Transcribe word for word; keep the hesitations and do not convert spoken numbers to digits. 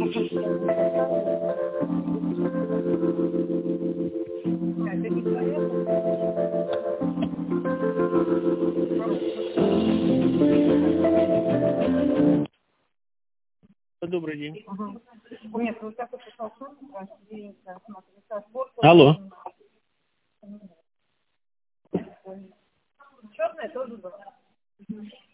Добрый день. Ага. У меня вот такой толстовка, Алло. черная тоже была.